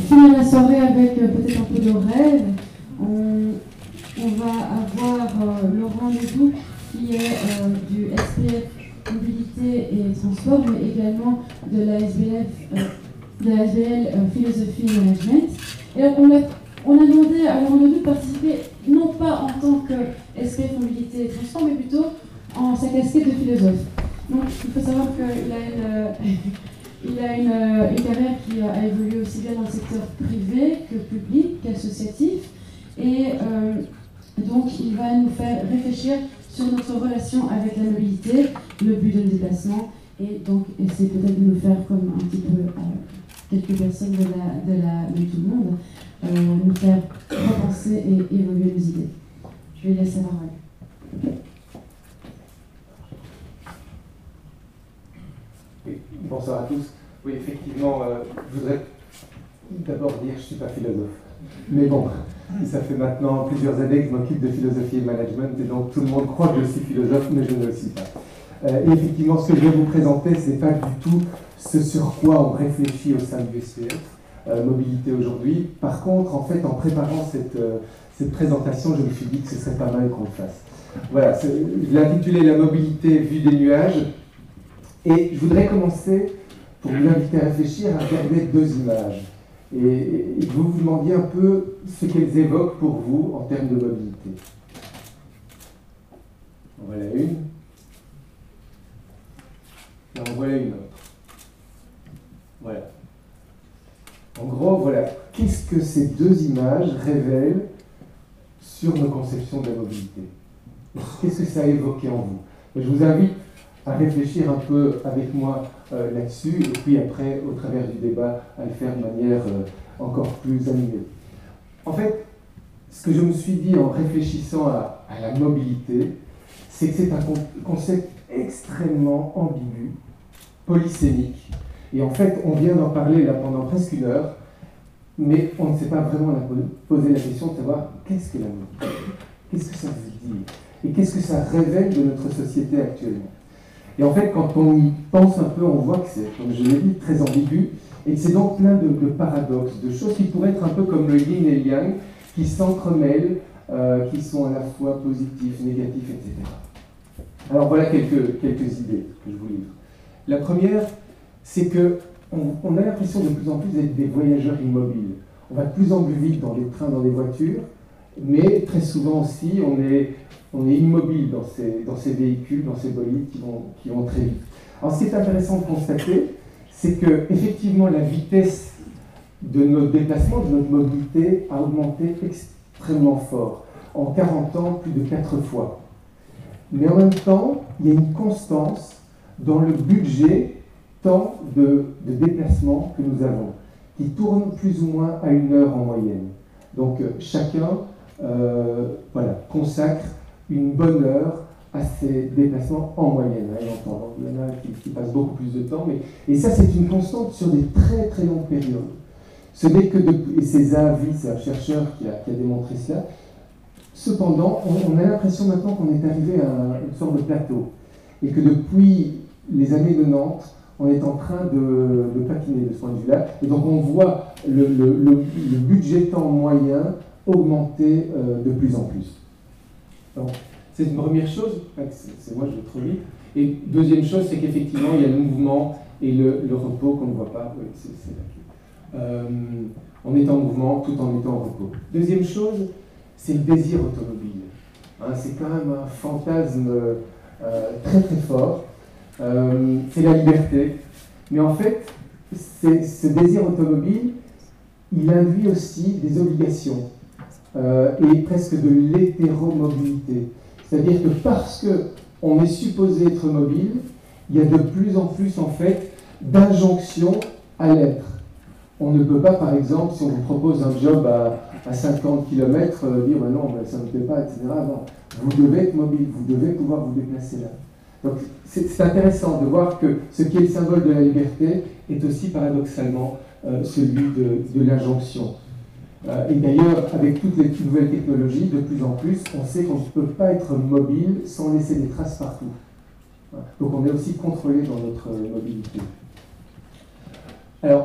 finir la soirée avec peut-être un peu de rêve. On va avoir Laurent Ledoux qui est du SPF Mobilité et Transport, mais également de la SBL Philosophie et Management. Et on a demandé à Laurent Ledoux de participer non pas en tant que SPF Mobilité et Transport, mais plutôt en sa casquette de philosophe. Donc il faut savoir qu'il a une carrière qui a évolué aussi bien dans le secteur privé que public, qu'associatif. Et donc il va nous faire réfléchir sur notre relation avec la mobilité, le but de nos déplacements, et donc essayer peut-être de nous faire comme un petit peu quelques personnes de tout le monde, nous faire repenser et évoluer nos idées. Je vais laisser la parole. Oui, bonsoir à tous. Oui, effectivement, je voudrais d'abord dire que je ne suis pas philosophe. Mais bon, ça fait maintenant plusieurs années que je m'occupe de philosophie et management, et donc tout le monde croit que je suis philosophe, mais je ne le suis pas. Et effectivement, ce que je vais vous présenter, ce n'est pas du tout ce sur quoi on réfléchit au sein du SPF, mobilité aujourd'hui. Par contre, en fait, en préparant cette présentation, je me suis dit que ce serait pas mal qu'on le fasse. Voilà, je l'ai intitulé La mobilité vue des nuages, et je voudrais commencer, pour vous inviter à réfléchir, à regarder deux images. Et vous vous demandiez un peu ce qu'elles évoquent pour vous en termes de mobilité. En voilà une. Et en voilà une autre. Voilà. En gros, voilà. Qu'est-ce que ces deux images révèlent sur nos conceptions de la mobilité? Qu'est-ce que ça a évoqué en vous? Je vous invite à réfléchir un peu avec moi là-dessus, et puis après, au travers du débat, à le faire de manière encore plus animée. En fait, ce que je me suis dit en réfléchissant à la mobilité, c'est que c'est un concept extrêmement ambigu, polysémique, et en fait, on vient d'en parler là pendant presque une heure, mais on ne s'est pas vraiment posé la question de savoir qu'est-ce que la mobilité, qu'est-ce que ça veut dire, et qu'est-ce que ça révèle de notre société actuellement. Et en fait, quand on y pense un peu, on voit que c'est, comme je l'ai dit, très ambigu, et que c'est donc plein de paradoxes, de choses qui pourraient être un peu comme le yin et le yang, qui s'entremêlent, qui sont à la fois positifs, négatifs, etc. Alors voilà quelques idées que je vous livre. La première, c'est que on a l'impression de plus en plus d'être des voyageurs immobiles. On va de plus en plus vite dans les trains, dans les voitures, mais très souvent aussi, on est immobile dans ces véhicules, dans ces bolides qui vont très vite. Alors ce qui est intéressant de constater, c'est que effectivement la vitesse de notre déplacement, de notre mobilité, a augmenté extrêmement fort. En 40 ans, plus de 4 fois. Mais en même temps, il y a une constance dans le budget temps de déplacement que nous avons, qui tourne plus ou moins à 1 heure en moyenne. Donc chacun consacre une bonne heure à ces déplacements en moyenne. Il y en a qui passent beaucoup plus de temps, et ça c'est une constante sur des très très longues périodes. Ce n'est que et c'est Zahavi, c'est un chercheur qui a démontré cela. Cependant, on a l'impression maintenant qu'on est arrivé à une sorte de plateau, et que depuis les années 90, on est en train de patiner de ce point de vue-là, et donc on voit le budget temps moyen augmenter de plus en plus. Donc, c'est une première chose, c'est moi je vais trop vite. Et deuxième chose, c'est qu'effectivement il y a le mouvement et le repos qu'on ne voit pas. Oui, c'est là. On est en mouvement tout en étant en repos. Deuxième chose, c'est le désir automobile. C'est quand même un fantasme très très fort. C'est la liberté. Mais en fait, ce désir automobile, il induit aussi des obligations. Et presque de l'hétéromobilité. C'est-à-dire que parce qu'on est supposé être mobile, il y a de plus en plus en fait d'injonctions à l'être. On ne peut pas, par exemple, si on vous propose un job à 50 km, dire bah non, ça ne me plaît pas, etc. Non, vous devez être mobile, vous devez pouvoir vous déplacer là. Donc c'est intéressant de voir que ce qui est le symbole de la liberté est aussi paradoxalement celui de l'injonction. Et d'ailleurs, avec toutes les nouvelles technologies, de plus en plus, on sait qu'on ne peut pas être mobile sans laisser des traces partout. Donc on est aussi contrôlé dans notre mobilité. Alors,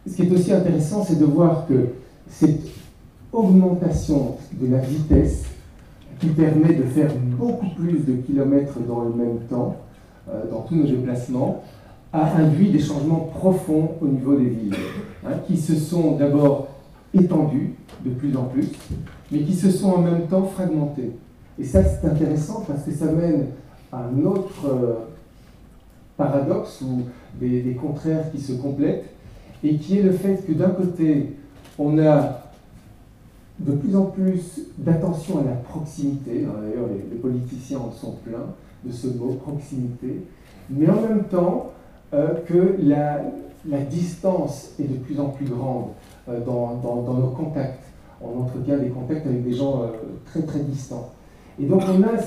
ce qui est aussi intéressant, c'est de voir que cette augmentation de la vitesse qui permet de faire beaucoup plus de kilomètres dans le même temps, dans tous nos déplacements, a induit des changements profonds au niveau des villes, qui se sont d'abord étendues de plus en plus, mais qui se sont en même temps fragmentées. Et ça, c'est intéressant parce que ça mène à un autre paradoxe ou des contraires qui se complètent, et qui est le fait que d'un côté, on a de plus en plus d'attention à la proximité, d'ailleurs les politiciens en sont pleins de ce mot proximité, mais en même temps que la distance est de plus en plus grande dans nos contacts. On entretient des contacts avec des gens très très distants. Et donc on a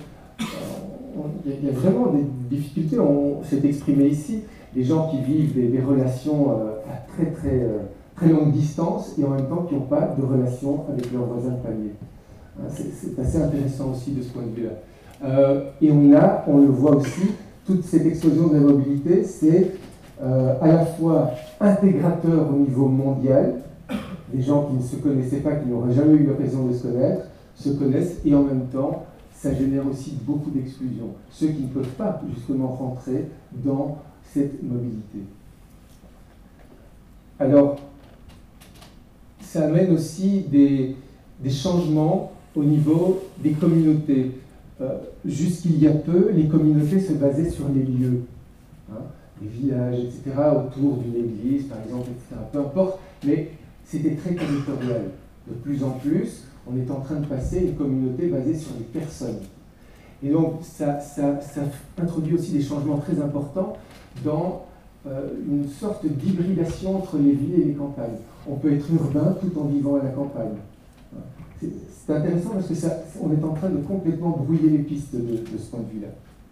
il y a vraiment des difficultés, c'est exprimé ici, des gens qui vivent des relations à très longue distance et en même temps qui n'ont pas de relation avec leurs voisins de palier. C'est assez intéressant aussi de ce point de vue-là. Et on le voit aussi, toute cette explosion de la mobilité, c'est à la fois intégrateur au niveau mondial, des gens qui ne se connaissaient pas, qui n'auraient jamais eu l'occasion de se connaître, se connaissent, et en même temps, ça génère aussi beaucoup d'exclusion. Ceux qui ne peuvent pas justement rentrer dans cette mobilité. Alors, ça amène aussi des changements au niveau des communautés. Jusqu'il y a peu, les communautés se basaient sur les lieux, les villages, etc., autour d'une église, par exemple, etc., peu importe, mais c'était très territorial. De plus en plus, on est en train de passer une communauté basée sur les personnes. Et donc, ça introduit aussi des changements très importants dans une sorte d'hybridation entre les villes et les campagnes. On peut être urbain tout en vivant à la campagne. C'est intéressant parce que on est en train de complètement brouiller les pistes de ce point de vue-là.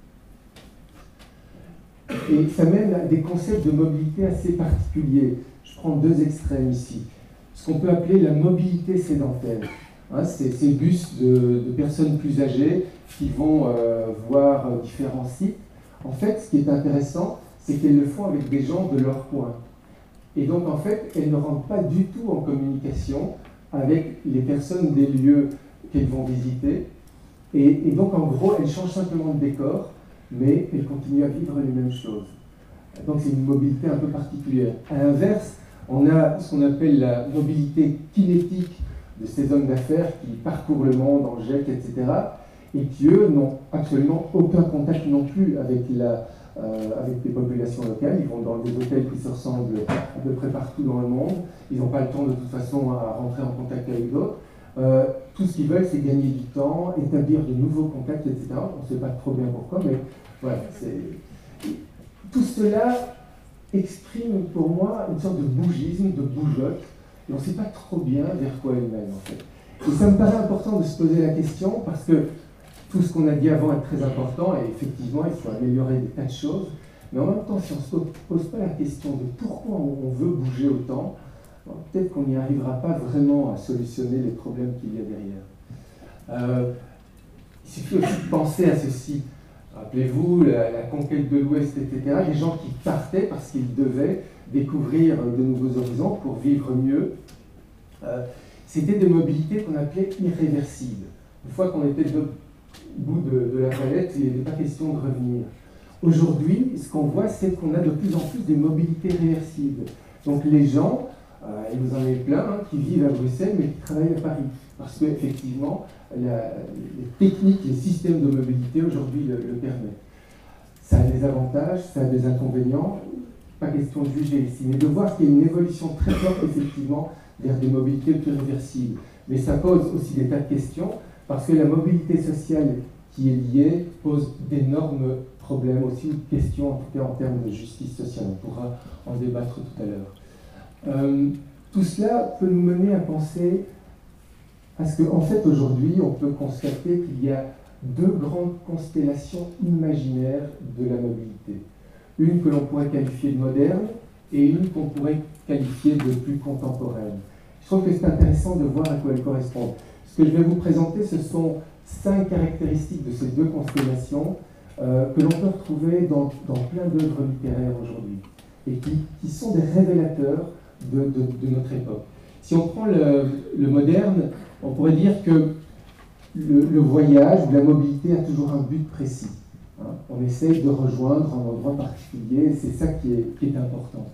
Et ça mène à des concepts de mobilité assez particuliers. Je prends deux extrêmes ici. Ce qu'on peut appeler la mobilité sédentaire. Ces bus de personnes plus âgées qui vont voir différents sites. En fait, ce qui est intéressant, c'est qu'elles le font avec des gens de leur coin. Et donc, en fait, elles ne rentrent pas du tout en communication avec les personnes des lieux qu'elles vont visiter. Et donc, en gros, elles changent simplement de décor, mais elles continuent à vivre les mêmes choses. Donc, c'est une mobilité un peu particulière. À l'inverse, on a ce qu'on appelle la mobilité kinétique de ces hommes d'affaires qui parcourent le monde en jet, etc., et qui, eux, n'ont absolument aucun contact non plus avec les populations locales. Ils vont dans des hôtels qui se ressemblent à peu près partout dans le monde. Ils n'ont pas le temps de toute façon à rentrer en contact avec d'autres. Tout ce qu'ils veulent, c'est gagner du temps, établir de nouveaux contacts, etc. On ne sait pas trop bien pourquoi, mais voilà. Tout cela exprime pour moi une sorte de bougisme, de bougeotte, et on ne sait pas trop bien vers quoi elle mène, en fait. Et ça me paraît important de se poser la question, parce que tout ce qu'on a dit avant est très important, et effectivement, il faut améliorer des tas de choses, mais en même temps, si on ne se pose pas la question de pourquoi on veut bouger autant, peut-être qu'on n'y arrivera pas vraiment à solutionner les problèmes qu'il y a derrière. Il suffit aussi de penser à ceci. Rappelez-vous, la conquête de l'Ouest, etc., des gens qui partaient parce qu'ils devaient découvrir de nouveaux horizons pour vivre mieux. C'était des mobilités qu'on appelait irréversibles. Une fois qu'on était au bout de la palette, il n'était pas question de revenir. Aujourd'hui, ce qu'on voit, c'est qu'on a de plus en plus des mobilités réversibles. Donc les gens, et vous en avez plein, qui vivent à Bruxelles, mais qui travaillent à Paris. Parce qu'effectivement, les techniques, les systèmes de mobilité aujourd'hui le permettent. Ça a des avantages, ça a des inconvénients. Pas question de juger ici, mais de voir qu'il y a une évolution très forte, effectivement, vers des mobilités plus réversibles. Mais ça pose aussi des tas de questions, parce que la mobilité sociale qui est liée pose d'énormes problèmes, aussi une question, en tout cas en termes de justice sociale. On pourra en débattre tout à l'heure. Tout cela peut nous mener à penser à ce qu'en fait, aujourd'hui, on peut constater qu'il y a deux grandes constellations imaginaires de la mobilité. Une que l'on pourrait qualifier de moderne et une qu'on pourrait qualifier de plus contemporaine. Je trouve que c'est intéressant de voir à quoi elles correspondent. Ce que je vais vous présenter, ce sont 5 caractéristiques de ces deux constellations que l'on peut retrouver dans plein d'œuvres littéraires aujourd'hui et qui sont des révélateurs de notre époque. Si on prend le moderne, on pourrait dire que le voyage ou la mobilité a toujours un but précis. Hein. On essaye de rejoindre un endroit particulier, c'est ça qui est important.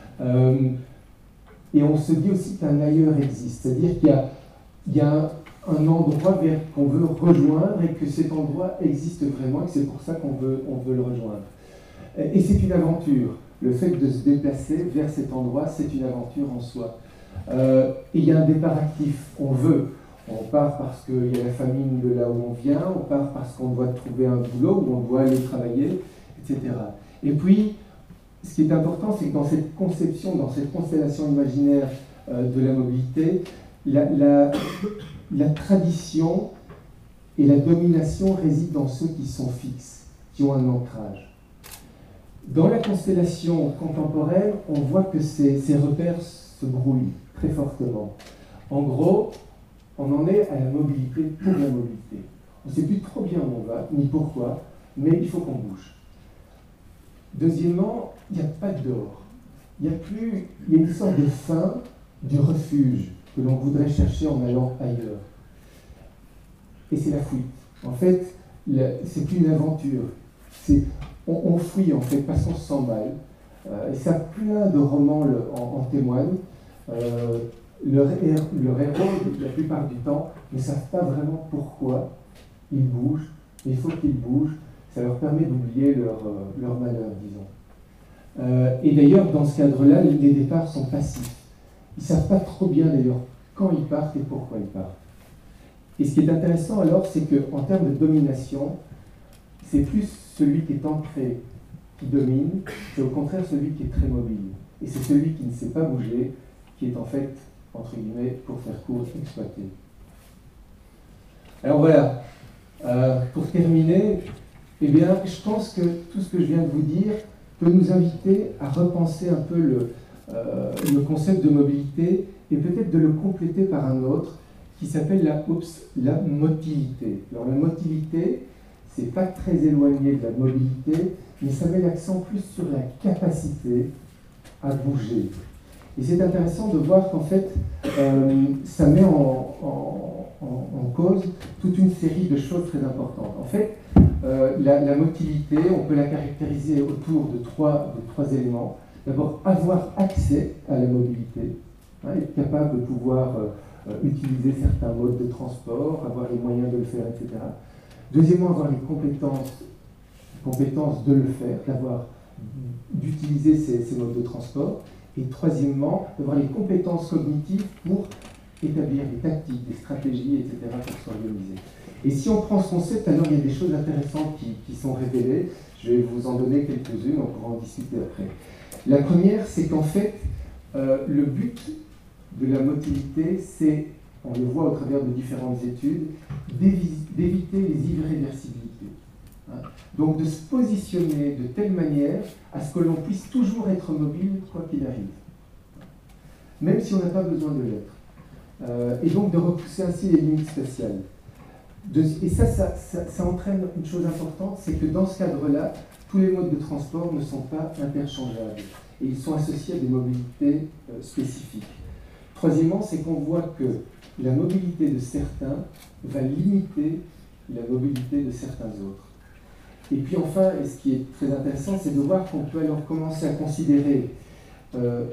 Et on se dit aussi qu'un ailleurs existe, c'est-à-dire qu'il y a un endroit vers qu'on veut rejoindre et que cet endroit existe vraiment et que c'est pour ça qu'on veut le rejoindre. Et c'est une aventure. Le fait de se déplacer vers cet endroit, c'est une aventure en soi. Et il y a un départ actif, on veut. On part parce qu'il y a la famine de là où on vient, on part parce qu'on doit trouver un boulot, où on doit aller travailler, etc. Et puis, ce qui est important, c'est que dans cette conception, dans cette constellation imaginaire de la mobilité, la tradition et la domination résident dans ceux qui sont fixes, qui ont un ancrage. Dans la constellation contemporaine, on voit que ces repères se brouillent très fortement. En gros, on en est à la mobilité pour la mobilité. On ne sait plus trop bien où on va, ni pourquoi, mais il faut qu'on bouge. Deuxièmement, il n'y a pas de dehors. Il y a une sorte de fin du refuge que l'on voudrait chercher en allant ailleurs. Et c'est la fuite. En fait, c'est plus une aventure. On fuit en fait parce qu'on se sent mal. Et ça, plein de romans en témoignent. Leur héros, la plupart du temps, ne savent pas vraiment pourquoi ils bougent, mais il faut qu'ils bougent, ça leur permet d'oublier leur malheur, disons. Et d'ailleurs, dans ce cadre-là, les départs sont passifs. Ils ne savent pas trop bien d'ailleurs quand ils partent et pourquoi ils partent. Et ce qui est intéressant alors, c'est qu'en termes de domination, c'est plus celui qui est ancré qui domine, c'est au contraire celui qui est très mobile. Et c'est celui qui ne sait pas bouger, qui est en fait, entre guillemets, pour faire court, exploité. Alors voilà, pour terminer, eh bien, je pense que tout ce que je viens de vous dire peut nous inviter à repenser un peu le concept de mobilité et peut-être de le compléter par un autre qui s'appelle la motilité. Alors la motilité, c'est pas très éloigné de la mobilité, mais ça met l'accent plus sur la capacité à bouger. Et c'est intéressant de voir qu'en fait, ça met en cause toute une série de choses très importantes. En fait, la motilité, on peut la caractériser autour de trois éléments. D'abord, avoir accès à la mobilité, hein, être capable de pouvoir utiliser certains modes de transport, avoir les moyens de le faire, etc. Deuxièmement, avoir les compétences de le faire, d'utiliser ces modes de transport. Et troisièmement, d'avoir les compétences cognitives pour établir des tactiques, des stratégies, etc. pour s'organiser. Et si on prend ce concept, alors il y a des choses intéressantes qui sont révélées. Je vais vous en donner quelques-unes, on pourra en discuter après. La première, c'est qu'en fait, le but de la motilité, c'est, on le voit au travers de différentes études, d'éviter les irréversibilités. Hein. Donc de se positionner de telle manière à ce que l'on puisse toujours être mobile, quoi qu'il arrive. Même si on n'a pas besoin de l'être. Et donc de repousser ainsi les limites spatiales. Et ça entraîne une chose importante, c'est que dans ce cadre-là, tous les modes de transport ne sont pas interchangeables. Et ils sont associés à des mobilités spécifiques. Troisièmement, c'est qu'on voit que la mobilité de certains va limiter la mobilité de certains autres. Et puis enfin, et ce qui est très intéressant, c'est de voir qu'on peut alors commencer à considérer la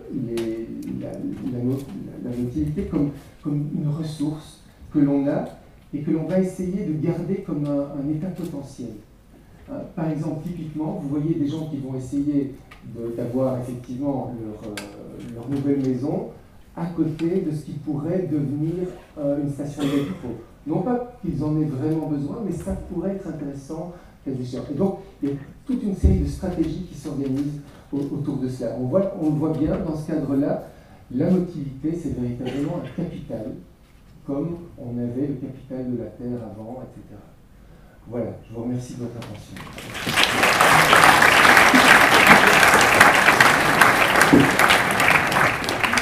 mobilité comme une ressource que l'on a et que l'on va essayer de garder comme un état potentiel. Par exemple, typiquement, vous voyez des gens qui vont essayer d'avoir effectivement leur nouvelle maison à côté de ce qui pourrait devenir une station de métro. Non pas qu'ils en aient vraiment besoin, mais ça pourrait être intéressant. Et donc, il y a toute une série de stratégies qui s'organisent autour de cela. On le voit bien, dans ce cadre-là, la motilité, c'est véritablement un capital, comme on avait le capital de la Terre avant, etc. Voilà, je vous remercie de votre attention.